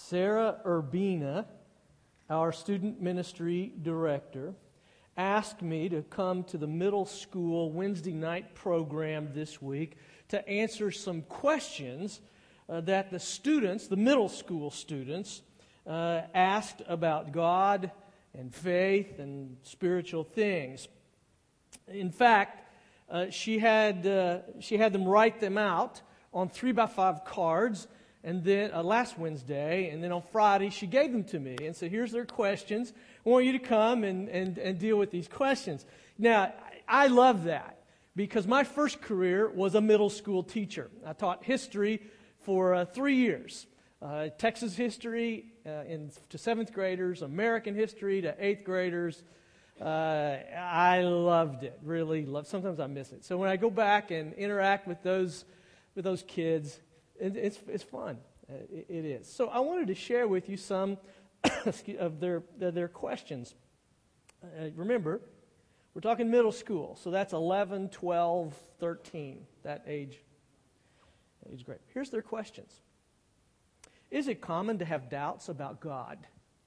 Sarah Urbina, our student ministry director, asked me to come to the middle school Wednesday night program this week to answer some questions that the students, the middle school students, asked about God and faith and spiritual things. In fact, she had them write them out on 3x5 cards, and then last Wednesday, and then on Friday she gave them to me and said, "Here's their questions. I want you to come and deal with these questions." Now, I love that because my first career was a middle school teacher. I taught history for 3 years. Texas history to 7th graders, American history to 8th graders. I loved it, really loved. Sometimes I miss it. So when I go back and interact with those kids, it's fun. It is. So I wanted to share with you some of their questions. Remember, we're talking middle school, so that's 11, 12, 13, that age grade. Here's their questions. Is it common to have doubts about God?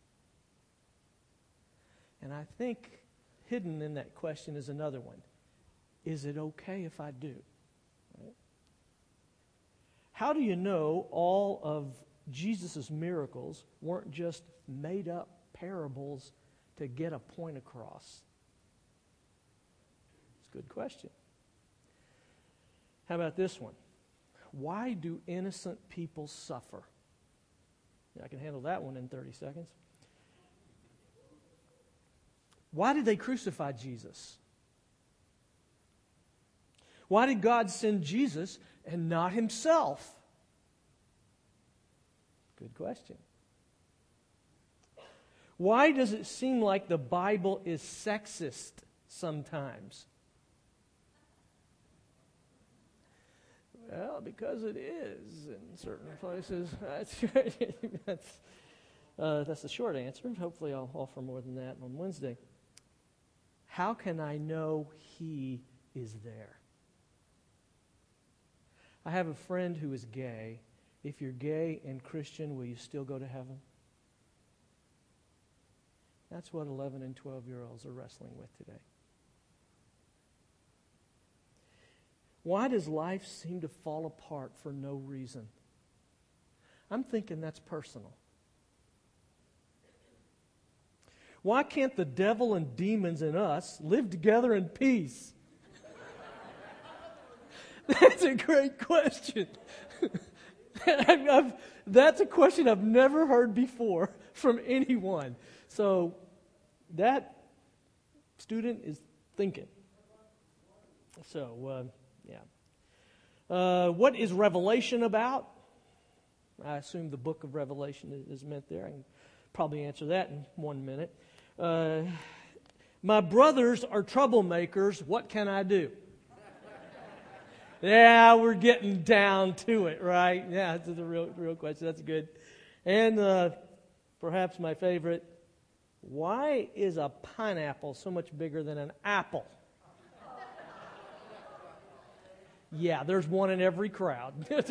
And I think hidden in that question is another one. Is it okay if I do? Right? How do you know all of Jesus' miracles weren't just made up parables to get a point across? It's a good question. How about this one? Why do innocent people suffer? Yeah, I can handle that one in 30 seconds. Why did they crucify Jesus? Why did God send Jesus and not himself? Good question. Why does it seem like the Bible is sexist sometimes? Well, because it is in certain places. That's the short answer. Hopefully I'll offer more than that on Wednesday. How can I know he is there? I have a friend who is gay. If you're gay and Christian, will you still go to heaven? That's what 11 and 12-year-olds are wrestling with today. Why does life seem to fall apart for no reason? I'm thinking that's personal. Why can't the devil and demons in us live together in peace? That's a great question. That's a question I've never heard before from anyone. So that student is thinking. So, what is Revelation about? I assume the book of Revelation is meant there. I can probably answer that in 1 minute. My brothers are troublemakers. What can I do? Yeah, we're getting down to it, right? Yeah, that's the real question. That's good. And perhaps my favorite, why is a pineapple so much bigger than an apple? Yeah, there's one in every crowd.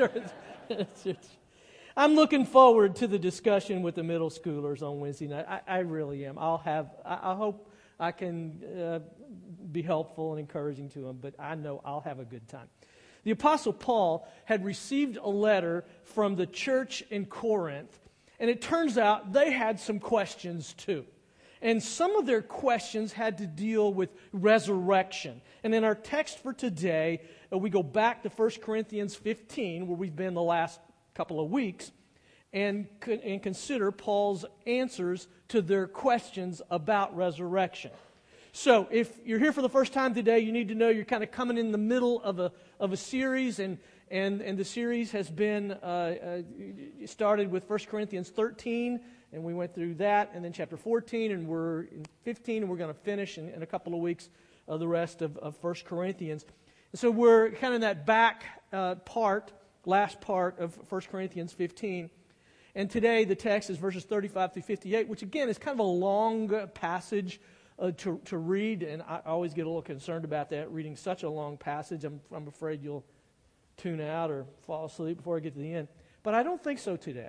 I'm looking forward to the discussion with the middle schoolers on Wednesday night. I really am. I hope I can be helpful and encouraging to them, but I know I'll have a good time. The Apostle Paul had received a letter from the church in Corinth, and it turns out they had some questions too. And some of their questions had to deal with resurrection. And in our text for today, we go back to 1 Corinthians 15, where we've been the last couple of weeks, and consider Paul's answers to their questions about resurrection. So if you're here for the first time today, you need to know you're kind of coming in the middle of a series, and the series has been started with 1 Corinthians 13, and we went through that, and then chapter 14, and we're in 15, and we're going to finish in a couple of weeks the rest of 1 Corinthians. And so we're kind of in that back last part of 1 Corinthians 15. And today the text is verses 35 through 58, which again is kind of a long passage to read, and I always get a little concerned about that, reading such a long passage. I'm afraid you'll tune out or fall asleep before I get to the end. But I don't think so today.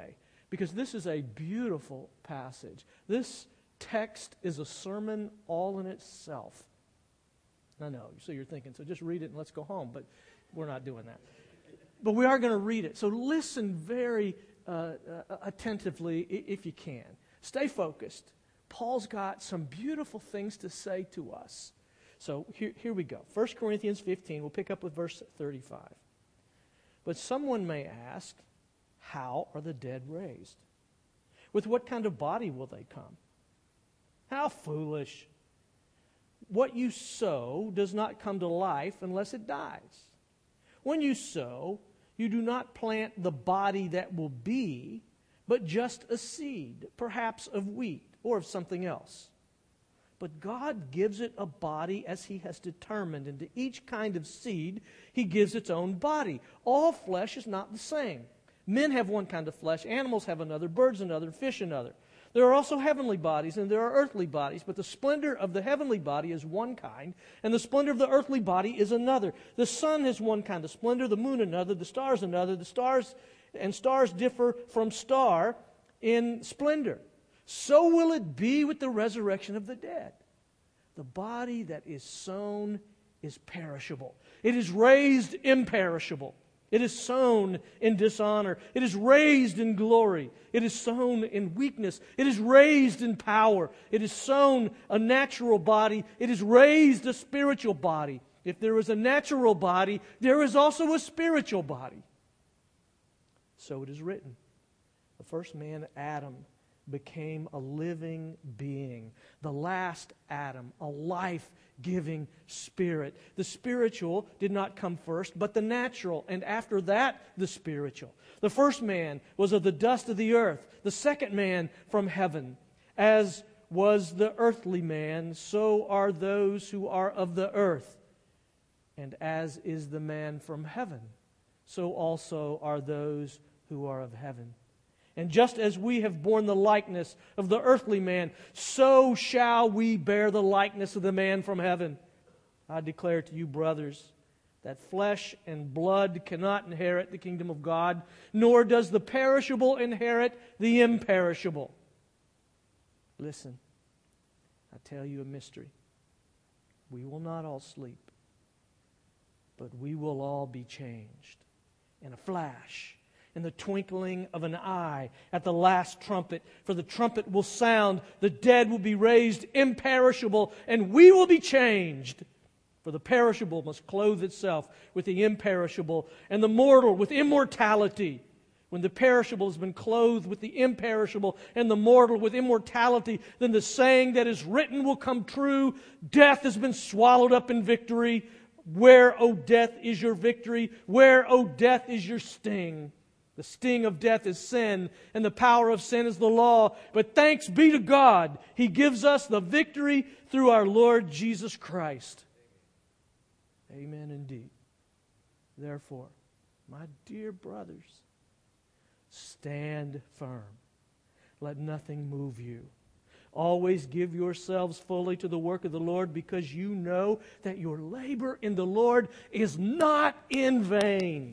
because this is a beautiful passage. This text is a sermon all in itself. I know, so you're thinking, so just read it and let's go home, but we're not doing that. But we are going to read it, so listen very attentively if you can. Stay focused. Paul's got some beautiful things to say to us. So here we go. 1 Corinthians 15, we'll pick up with verse 35. But someone may ask, how are the dead raised? With what kind of body will they come? How foolish! What you sow does not come to life unless it dies. When you sow, you do not plant the body that will be, but just a seed, perhaps of wheat or of something else. But God gives it a body as He has determined, and to each kind of seed He gives its own body. All flesh is not the same. Men have one kind of flesh, animals have another, birds another, fish another. There are also heavenly bodies and there are earthly bodies, but the splendor of the heavenly body is one kind, and the splendor of the earthly body is another. The sun has one kind of splendor, the moon another, the stars another. The stars differ from star in splendor. So will it be with the resurrection of the dead. The body that is sown is perishable. It is raised imperishable. It is sown in dishonor. It is raised in glory. It is sown in weakness. It is raised in power. It is sown a natural body. It is raised a spiritual body. If there is a natural body, there is also a spiritual body. So it is written. The first man, Adam, became a living being. The last Adam, a life-giving spirit. The spiritual did not come first, but the natural, and after that, the spiritual. The first man was of the dust of the earth. The second man from heaven. As was the earthly man, so are those who are of the earth. And as is the man from heaven, so also are those who are of heaven. And just as we have borne the likeness of the earthly man, so shall we bear the likeness of the man from heaven. I declare to you, brothers, that flesh and blood cannot inherit the kingdom of God, nor does the perishable inherit the imperishable. Listen, I tell you a mystery. We will not all sleep, but we will all be changed in a flash, in the twinkling of an eye, at the last trumpet. For the trumpet will sound, the dead will be raised imperishable, and we will be changed. For the perishable must clothe itself with the imperishable, and the mortal with immortality. When the perishable has been clothed with the imperishable, and the mortal with immortality, then the saying that is written will come true. Death has been swallowed up in victory. Where, O death, is your victory? Where, O death, is your sting? The sting of death is sin, and the power of sin is the law. But thanks be to God, He gives us the victory through our Lord Jesus Christ. Amen indeed. Therefore, my dear brothers, stand firm. Let nothing move you. Always give yourselves fully to the work of the Lord, because you know that your labor in the Lord is not in vain.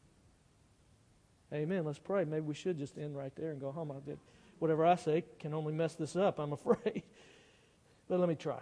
Amen. Let's pray. Maybe we should just end right there and go home. Whatever I say can only mess this up, I'm afraid. But let me try.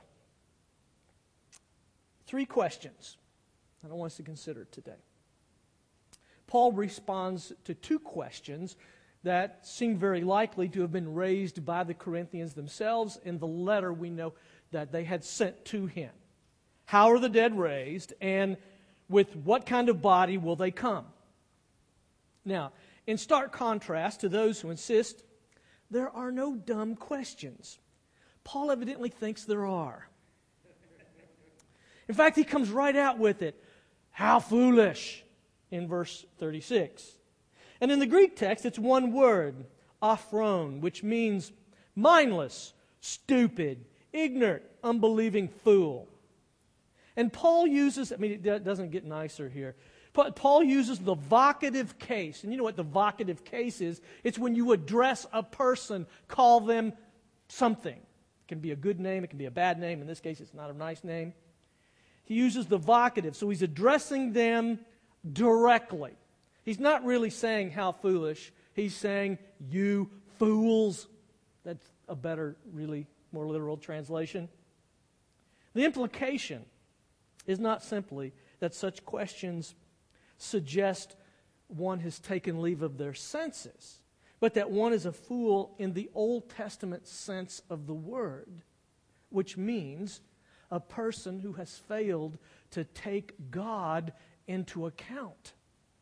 3 questions I want us to consider today. Paul responds to 2 questions that seem very likely to have been raised by the Corinthians themselves in the letter we know that they had sent to him. How are the dead raised, and with what kind of body will they come? Now, in stark contrast to those who insist there are no dumb questions, Paul evidently thinks there are. In fact, he comes right out with it. How foolish, in verse 36. And in the Greek text, it's one word, aphron, which means mindless, stupid, ignorant, unbelieving fool. And Paul uses, it doesn't get nicer here. Paul uses the vocative case. And you know what the vocative case is? It's when you address a person, call them something. It can be a good name, it can be a bad name. In this case, it's not a nice name. He uses the vocative, so he's addressing them directly. He's not really saying how foolish, He's saying, you fools. That's a better, really more literal translation. The implication is not simply that such questions suggest one has taken leave of their senses, but that one is a fool in the Old Testament sense of the word, which means a person who has failed to take God into account.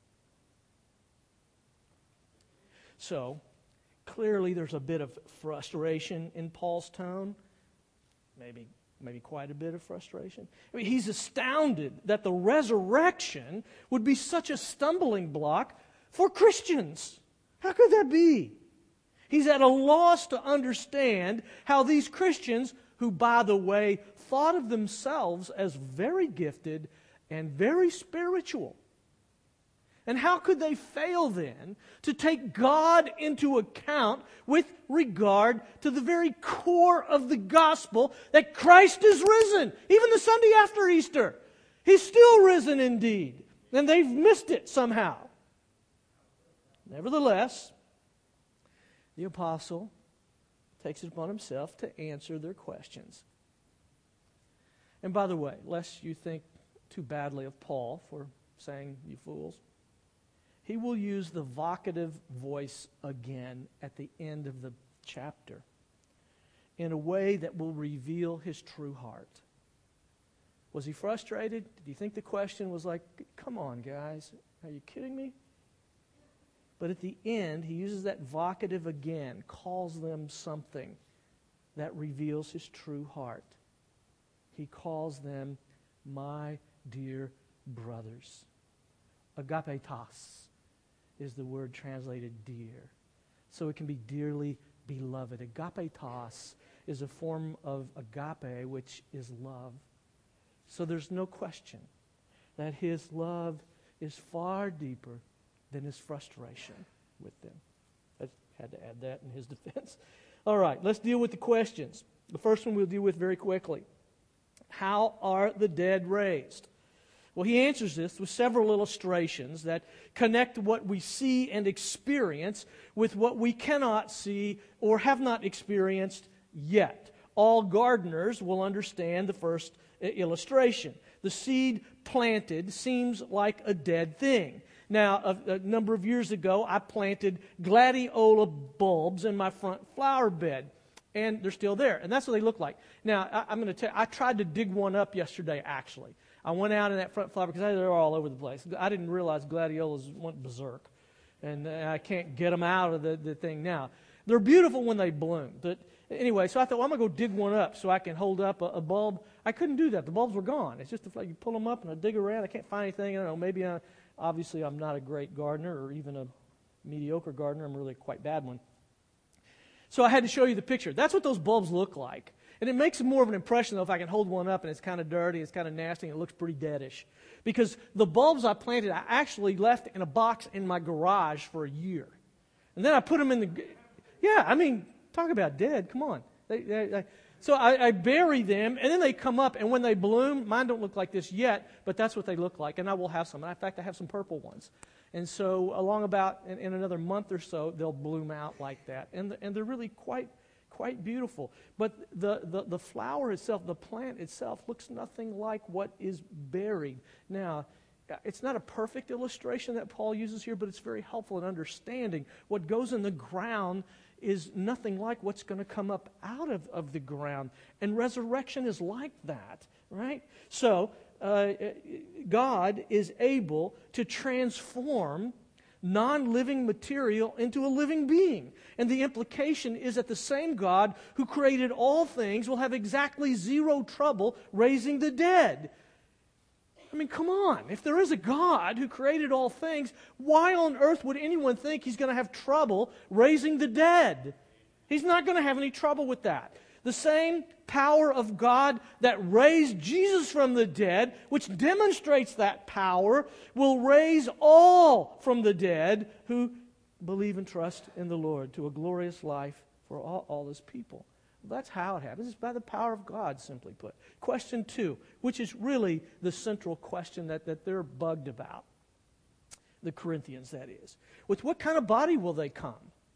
So, clearly there's a bit of frustration in Paul's tone, maybe quite a bit of frustration. I mean, he's astounded that the resurrection would be such a stumbling block for Christians. How could that be? He's at a loss to understand how these Christians, who, by the way, thought of themselves as very gifted and very spiritual, and how could they fail then to take God into account with regard to the very core of the gospel that Christ is risen? Even the Sunday after Easter, He's still risen indeed. And they've missed it somehow. Nevertheless, the apostle takes it upon himself to answer their questions. And by the way, lest you think too badly of Paul for saying, you fools, he will use the vocative voice again at the end of the chapter in a way that will reveal his true heart. Was he frustrated? Did he think the question was like, come on, guys, are you kidding me? But at the end, he uses that vocative again, calls them something that reveals his true heart. He calls them my dear brothers. Agapetos is the word translated dear. So it can be dearly beloved. Agapetos is a form of agape, which is love. So there's no question that his love is far deeper than his frustration with them. I had to add that in his defense. All right, let's deal with the questions. The first one we'll deal with very quickly. How are the dead raised? Well, he answers this with several illustrations that connect what we see and experience with what we cannot see or have not experienced yet. All gardeners will understand the first illustration. The seed planted seems like a dead thing. Now, a number of years ago, I planted gladiola bulbs in my front flower bed, and they're still there, and that's what they look like. Now, I'm going to tell you, I tried to dig one up yesterday, actually. I went out in that front flower because they're all over the place. I didn't realize gladiolas went berserk, and I can't get them out of the thing now. They're beautiful when they bloom. But anyway, so I thought, well, I'm going to go dig one up so I can hold up a bulb. I couldn't do that. The bulbs were gone. It's just like you pull them up and I dig around. I can't find anything. I don't know, maybe obviously I'm not a great gardener or even a mediocre gardener. I'm really a quite bad one. So I had to show you the picture. That's what those bulbs look like. And it makes more of an impression, though, if I can hold one up and it's kind of dirty, it's kind of nasty, and it looks pretty deadish. Because the bulbs I planted, I actually left in a box in my garage for a year. And then I put them in the... Yeah, I mean, talk about dead. Come on. So I bury them, and then they come up, and when they bloom, mine don't look like this yet, but that's what they look like, and I will have some. In fact, I have some purple ones. And so along about in another month or so, they'll bloom out like that. And they're really quite beautiful. But the flower itself, the plant itself, looks nothing like what is buried. Now, it's not a perfect illustration that Paul uses here, but it's very helpful in understanding what goes in the ground is nothing like what's going to come up out of the ground. And resurrection is like that, right? So, God is able to transform non-living material into a living being. And the implication is that the same God who created all things will have exactly zero trouble raising the dead. I mean, come on. If there is a God who created all things, why on earth would anyone think He's going to have trouble raising the dead? He's not going to have any trouble with that. The same power of God that raised Jesus from the dead, which demonstrates that power, will raise all from the dead who believe and trust in the Lord to a glorious life for all His people. That's how it happens. It's by the power of God, simply put. Question 2, which is really the central question that they're bugged about. the Corinthians, that is. With what kind of body will they come?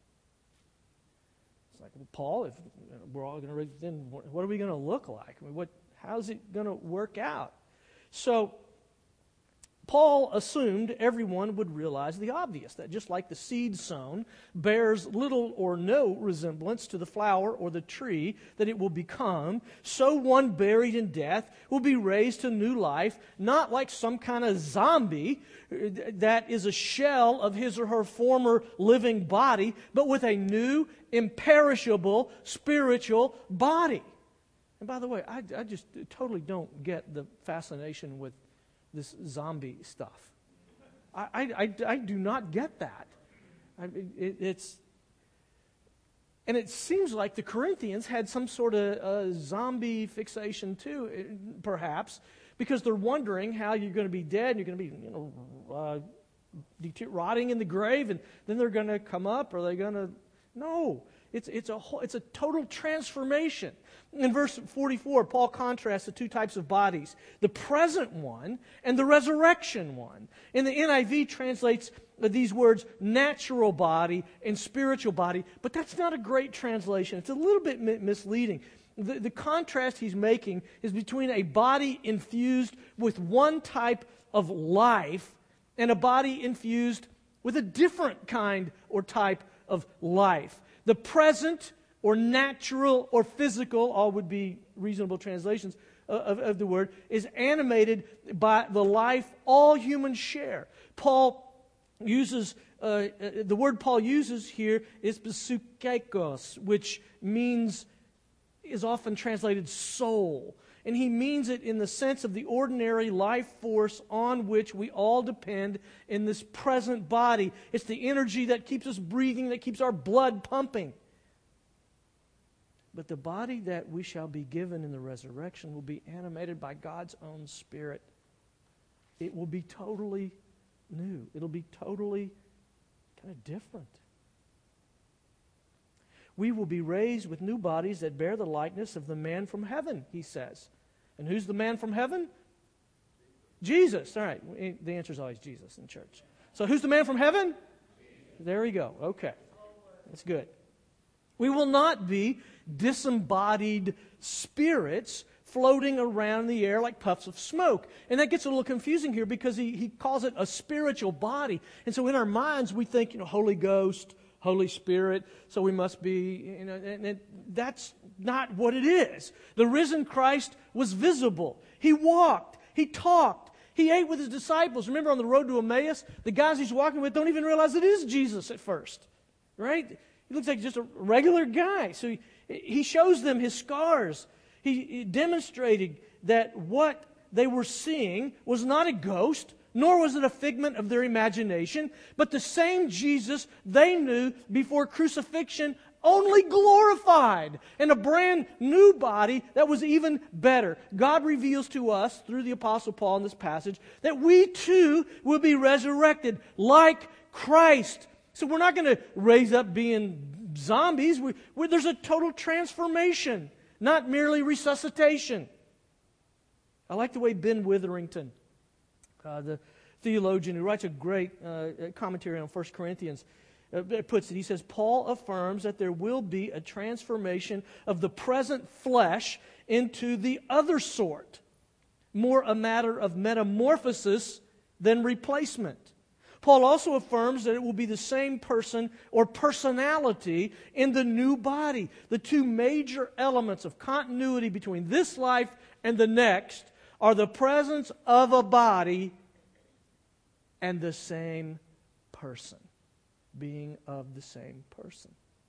It's like, well, Paul, if we're all going to, then what are we going to look like? I mean, how's it going to work out? So, Paul assumed everyone would realize the obvious, that just like the seed sown bears little or no resemblance to the flower or the tree that it will become, so one buried in death will be raised to new life, not like some kind of zombie that is a shell of his or her former living body, but with a new, imperishable, spiritual body. And by the way, I just totally don't get the fascination with this zombie stuff. I do not get that. And it seems like the Corinthians had some sort of zombie fixation too, perhaps, because they're wondering how you're going to be dead and you're going to be rotting in the grave, and then they're going to come up. Are they going to? No. It's a total transformation. In verse 44, Paul contrasts the two types of bodies, the present one and the resurrection one. And the NIV translates these words natural body and spiritual body, but that's not a great translation. It's a little bit misleading. The contrast he's making is between a body infused with one type of life and a body infused with a different kind or type of life. The present or natural or physical, all would be reasonable translations of the word, is animated by the life all humans share. Paul uses, the word Paul uses here is psychikos, which is often translated soul. And he means it in the sense of the ordinary life force on which we all depend in this present body. It's the energy that keeps us breathing, that keeps our blood pumping. But the body that we shall be given in the resurrection will be animated by God's own Spirit. It will be totally new. It'll be totally kind of different. We will be raised with new bodies that bear the likeness of the man from heaven, he says. And who's the man from heaven? Jesus. All right. The answer is always Jesus in church. So who's the man from heaven? There we go. Okay. That's good. We will not be disembodied spirits floating around in the air like puffs of smoke. And that gets a little confusing here because he calls it a spiritual body. And so in our minds we think, Holy Ghost, Holy Spirit, so we must be, and that's not what it is. The risen Christ was visible. He walked. He talked. He ate with his disciples. Remember on the road to Emmaus, the guys he's walking with don't even realize it is Jesus at first, right? He looks like just a regular guy. So he shows them his scars. He demonstrated that what they were seeing was not a ghost, nor was it a figment of their imagination, but the same Jesus they knew before crucifixion, only glorified, and a brand new body that was even better. God reveals to us, through the Apostle Paul in this passage, that we too will be resurrected like Christ. So we're not going to raise up being zombies. There's a total transformation, not merely resuscitation. I like the way Ben Witherington, the theologian who writes a great commentary on 1 Corinthians, puts it. He says, Paul affirms that there will be a transformation of the present flesh into the other sort, more a matter of metamorphosis than replacement. Paul also affirms that it will be the same person or personality in the new body. The two major elements of continuity between this life and the next are the presence of a body and the same person, being of the same person.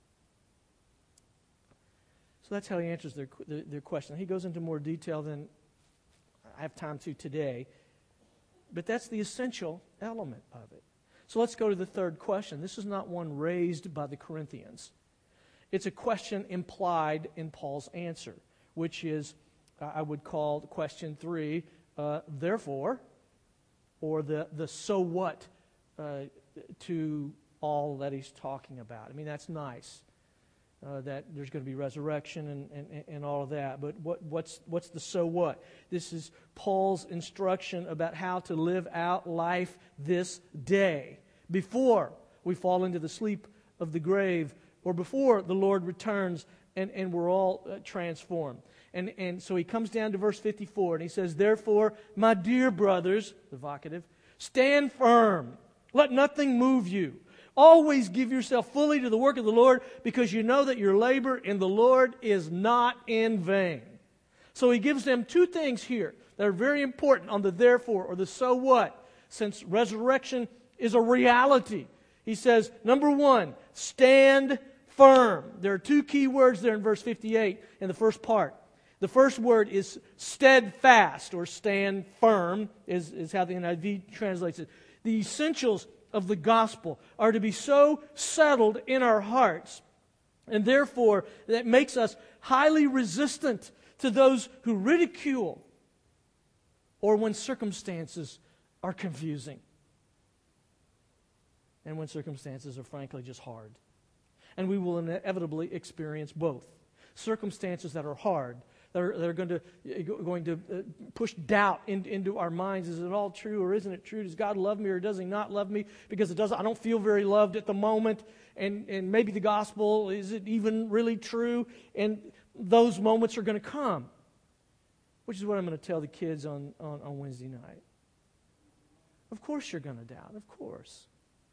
So that's how he answers their question. He goes into more detail than I have time to today, but that's the essential element of it. So let's go to the third question. This is not one raised by the Corinthians. It's a question implied in Paul's answer, which is, I would call question 3, therefore, or the so what to all that he's talking about. I mean, that's nice. that there's going to be resurrection and all of that. But what's the so what? This is Paul's instruction about how to live out life this day before we fall into the sleep of the grave, or before the Lord returns and we're all transformed. And so he comes down to verse 54 and he says, "Therefore, my dear brothers," the vocative, "stand firm. Let nothing move you. Always give yourself fully to the work of the Lord, because you know that your labor in the Lord is not in vain." So he gives them two things here that are very important on the therefore, or the so what, since resurrection is a reality. He says, number one, stand firm. There are two key words there in verse 58 in the first part. The first word is steadfast, or stand firm, is how the NIV translates it. The essentials of the gospel are to be so settled in our hearts, and therefore that makes us highly resistant to those who ridicule or when circumstances are confusing and when circumstances are frankly just hard. And we will inevitably experience both. Circumstances that are hard, that are going to push doubt into our minds. Is it all true or isn't it true? Does God love me or does He not love me? Because I don't feel very loved at the moment. And maybe the gospel, is it even really true? And those moments are going to come. Which is what I'm going to tell the kids on Wednesday night. Of course you're going to doubt. Of course.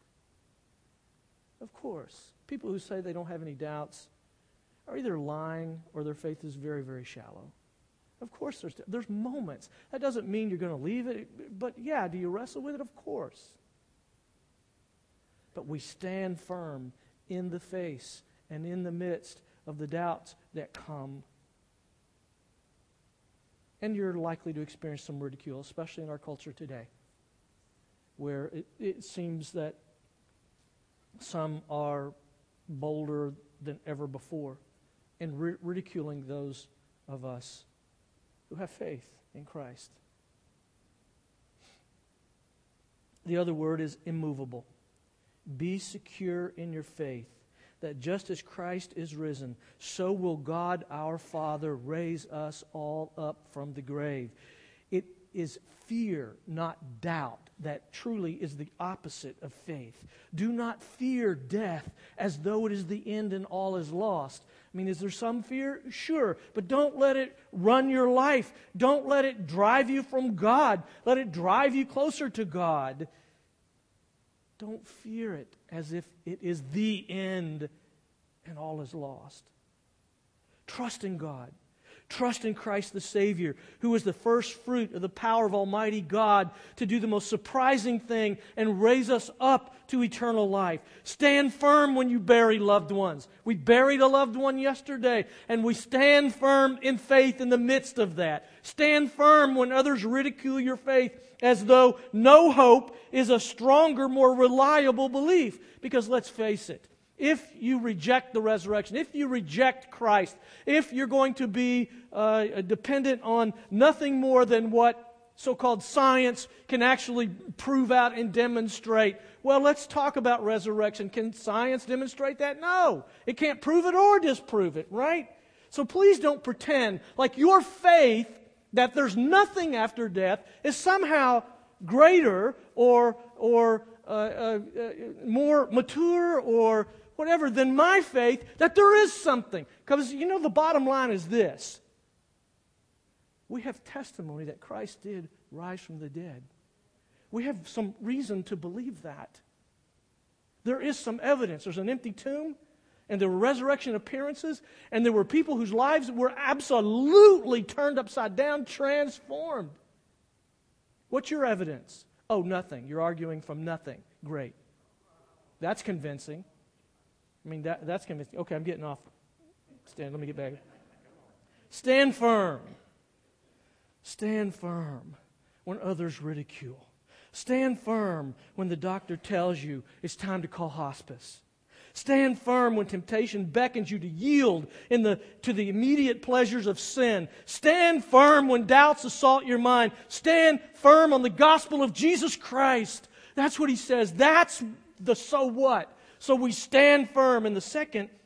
Of course. People who say they don't have any doubts are either lying or their faith is very, very shallow. Of course there's moments. That doesn't mean you're going to leave it. But yeah, do you wrestle with it? Of course. But we stand firm in the face and in the midst of the doubts that come. And you're likely to experience some ridicule, especially in our culture today, where it seems that some are bolder than ever before in ridiculing those of us who have faith in Christ. The other word is immovable. Be secure in your faith, that just as Christ is risen, so will God our Father raise us all up from the grave. It is fear, not doubt, that truly is the opposite of faith. Do not fear death as though it is the end and all is lost. I mean, is there some fear? Sure, but don't let it run your life. Don't let it drive you from God. Let it drive you closer to God. Don't fear it as if it is the end and all is lost. Trust in God. Trust in Christ the Savior, who is the first fruit of the power of Almighty God to do the most surprising thing and raise us up to eternal life. Stand firm when you bury loved ones. We buried a loved one yesterday, and we stand firm in faith in the midst of that. Stand firm when others ridicule your faith as though no hope is a stronger, more reliable belief. Because let's face it, if you reject the resurrection, if you reject Christ, if you're going to be dependent on nothing more than what so-called science can actually prove out and demonstrate, well, let's talk about resurrection. Can science demonstrate that? No. It can't prove it or disprove it, right? So please don't pretend like your faith that there's nothing after death is somehow greater or more mature or whatever than my faith that there is something. Because, the bottom line is this. We have testimony that Christ did rise from the dead. We have some reason to believe that. There is some evidence. There's an empty tomb, and there were resurrection appearances, and there were people whose lives were absolutely turned upside down, transformed. What's your evidence? Oh, nothing. You're arguing from nothing. Great. That's convincing. I mean, that's convincing. Okay, I'm getting off. Let me get back. Stand firm. Stand firm when others ridicule. Stand firm when the doctor tells you it's time to call hospice. Stand firm when temptation beckons you to yield to the immediate pleasures of sin. Stand firm when doubts assault your mind. Stand firm on the gospel of Jesus Christ. That's what he says. That's the so what. So we stand firm. And the second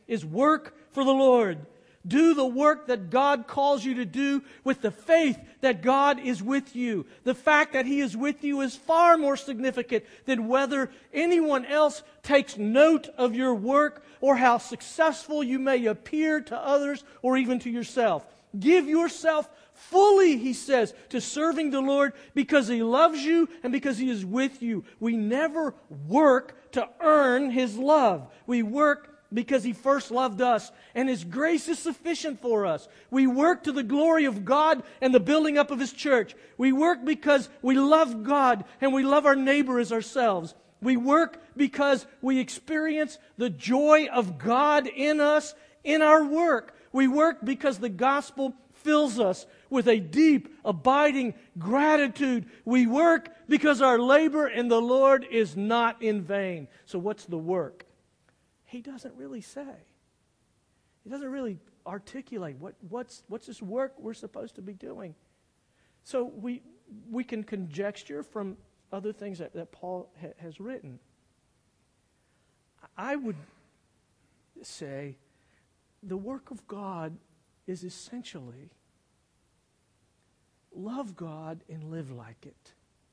is work for the Lord. Do the work that God calls you to do with the faith that God is with you. The fact that He is with you is far more significant than whether anyone else takes note of your work or how successful you may appear to others or even to yourself. Give yourself fully, he says, to serving the Lord because He loves you and because He is with you. We never work to earn His love. We work because He first loved us, and His grace is sufficient for us. We work to the glory of God and the building up of His church. We work because we love God and we love our neighbor as ourselves. We work because we experience the joy of God in us in our work. We work because the gospel fills us with a deep, abiding gratitude. We work because our labor in the Lord is not in vain. So what's the work? He doesn't really say. He doesn't really articulate what's this work we're supposed to be doing. So we can conjecture from other things that Paul has written. I would say the work of God is essentially love God and live like it.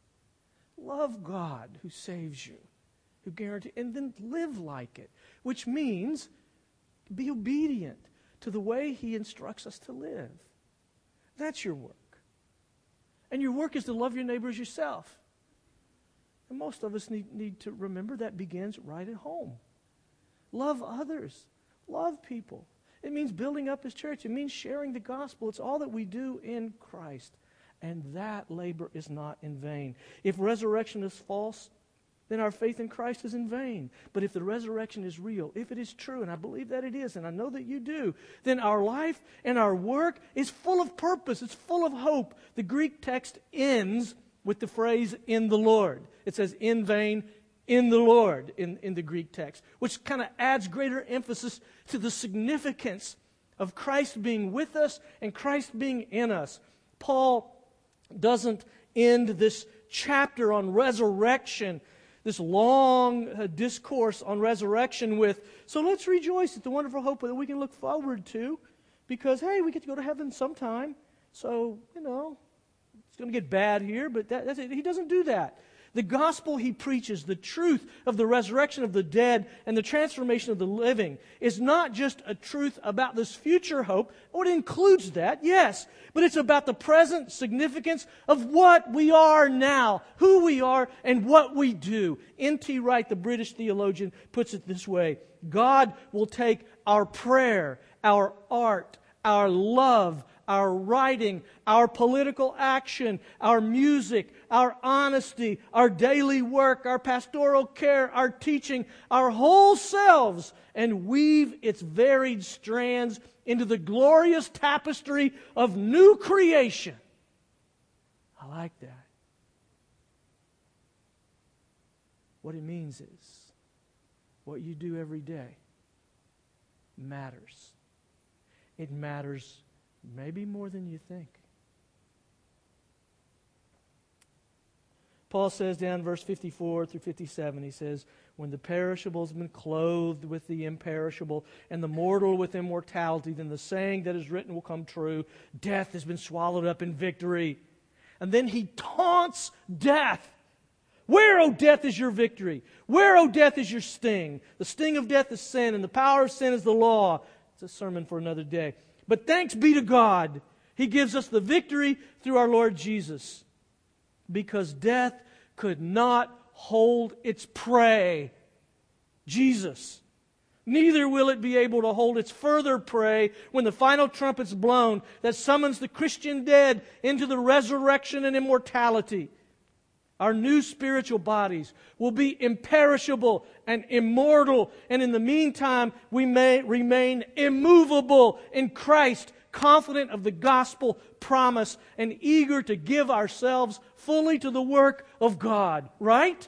Love God who saves you, who guarantees, and then live like it, which means be obedient to the way He instructs us to live. That's your work. And your work is to love your neighbor as yourself. And most of us need to remember that begins right at home. Love others. Love people. It means building up His church. It means sharing the gospel. It's all that we do in Christ. And that labor is not in vain. If resurrection is false, then our faith in Christ is in vain. But if the resurrection is real, if it is true, and I believe that it is, and I know that you do, then our life and our work is full of purpose. It's full of hope. The Greek text ends with the phrase, in the Lord. It says, in vain, in the Lord, in the Greek text, which kind of adds greater emphasis to the significance of Christ being with us and Christ being in us. Paul doesn't end this chapter on resurrection, this long discourse on resurrection with, so let's rejoice at the wonderful hope that we can look forward to, because, hey, we get to go to heaven sometime. So, it's going to get bad here, but that's it. He doesn't do that. The gospel he preaches, the truth of the resurrection of the dead and the transformation of the living, is not just a truth about this future hope. Oh, it includes that, yes, but it's about the present significance of what we are now, who we are, and what we do. N.T. Wright, the British theologian, puts it this way: God will take our prayer, our art, our love, our writing, our political action, our music, our honesty, our daily work, our pastoral care, our teaching, our whole selves, and weave its varied strands into the glorious tapestry of new creation. I like that. What it means is, what you do every day matters. It matters maybe more than you think. Paul says down in verse 54 through 57, he says, when the perishable has been clothed with the imperishable and the mortal with immortality, then the saying that is written will come true: death has been swallowed up in victory. And then he taunts death. Where, O death, is your victory? Where, O death, is your sting? The sting of death is sin, and the power of sin is the law. It's a sermon for another day. But thanks be to God, He gives us the victory through our Lord Jesus. Because death could not hold its prey, Jesus. Neither will it be able to hold its further prey when the final trumpet's blown that summons the Christian dead into the resurrection and immortality. Our new spiritual bodies will be imperishable and immortal, and in the meantime we may remain immovable in Christ, confident of the gospel promise and eager to give ourselves fully to the work of God. Right?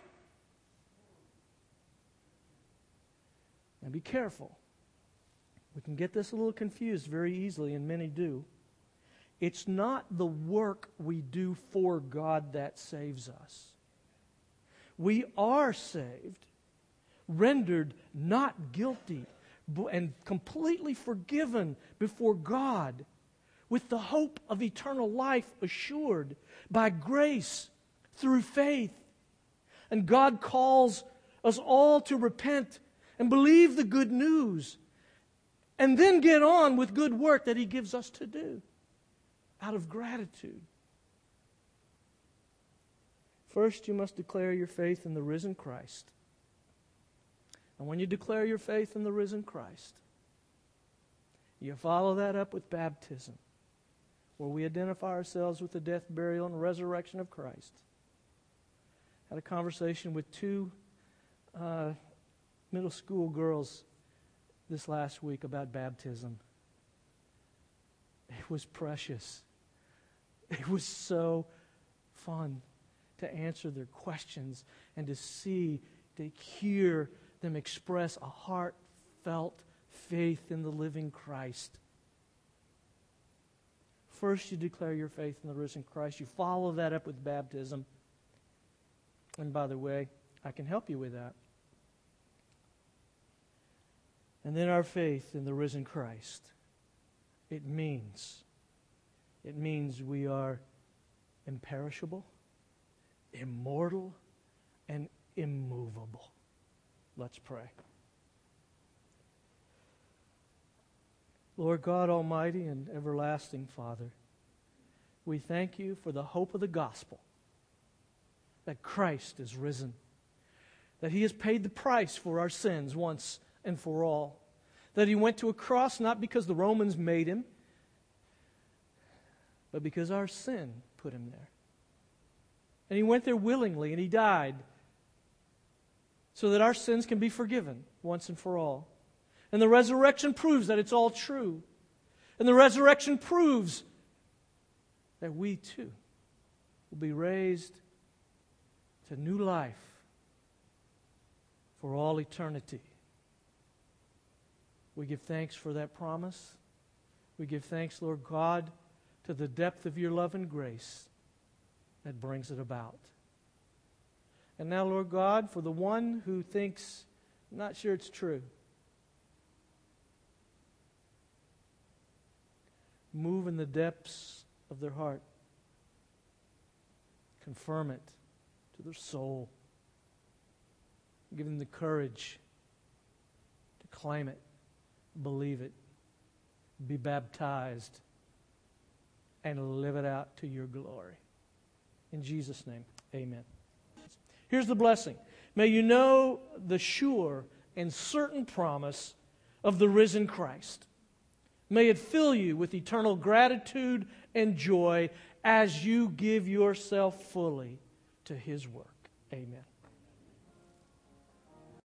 Now be careful. We can get this a little confused very easily, and many do. It's not the work we do for God that saves us. We are saved, rendered not guilty, and completely forgiven before God, with the hope of eternal life assured by grace through faith. And God calls us all to repent and believe the good news, and then get on with good work that He gives us to do out of gratitude. First, you must declare your faith in the risen Christ. And when you declare your faith in the risen Christ, you follow that up with baptism, where we identify ourselves with the death, burial, and resurrection of Christ. I had a conversation with two middle school girls this last week about baptism. It was precious. It was so fun to answer their questions and to hear them express a heartfelt faith in the living Christ. First, you declare your faith in the risen Christ. You follow that up with baptism. And by the way, I can help you with that. And then our faith in the risen Christ. It means we are imperishable, immortal, and immovable. Let's pray. Lord God Almighty and everlasting Father, we thank You for the hope of the gospel, that Christ is risen, that He has paid the price for our sins once and for all, that He went to a cross not because the Romans made Him, but because our sin put Him there. And He went there willingly, and He died so that our sins can be forgiven once and for all. And the resurrection proves that it's all true. And the resurrection proves that we too will be raised to new life for all eternity. We give thanks for that promise. We give thanks, Lord God, to the depth of Your love and grace that brings it about. And now, Lord God, for the one who thinks, I'm not sure it's true, move in the depths of their heart. Confirm it to their soul. Give them the courage to claim it, believe it, be baptized, and live it out to Your glory. In Jesus' name, amen. Here's the blessing. May you know the sure and certain promise of the risen Christ. May it fill you with eternal gratitude and joy as you give yourself fully to His work. Amen.